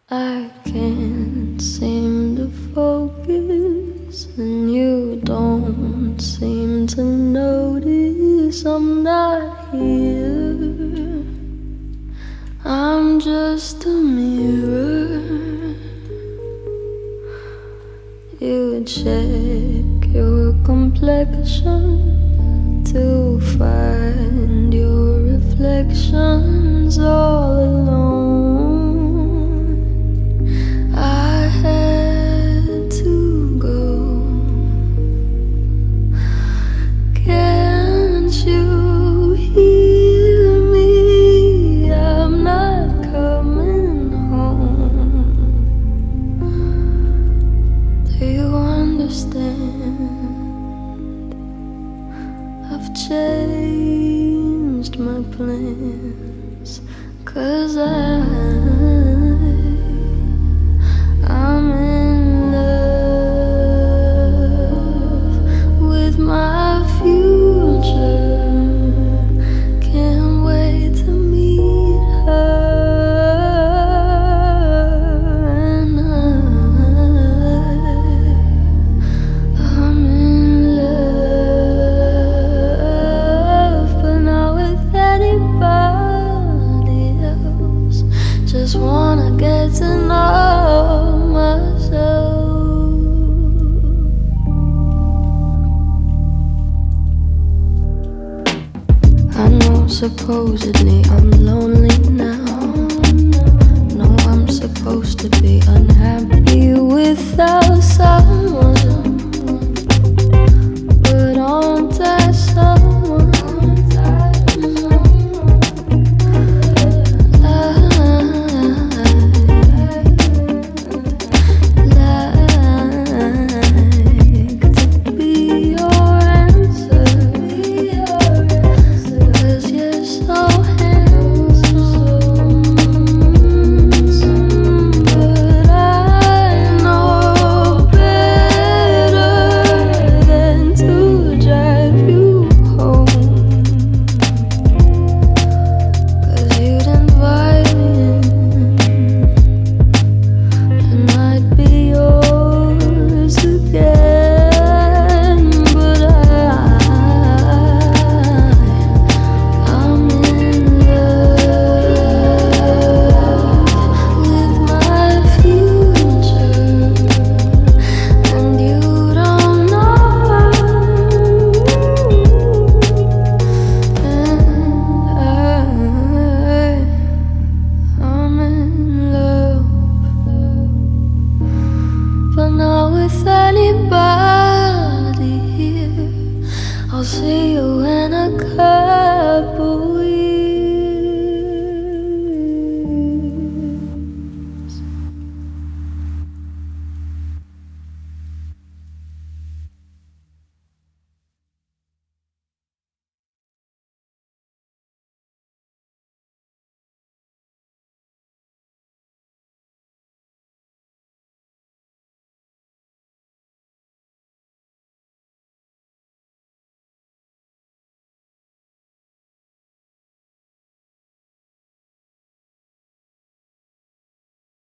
I can't seem to focus, and you don't seem to notice I'm not here. I'm just a mirror. You check your complexion to find your reflections all alone. I had to go. Can't you hear me? I'm not coming home. Do you understand? I've changed my plans, 'cause I'm in love with my future. Can't wait to meet her, and I'm in love, but not with anybody else. Just wanna get to know myself. I know supposedly I'm lonely now. No, I'm supposed to be unhappy without someone, but aren't I someone? Anybody here? I'll see you in a couple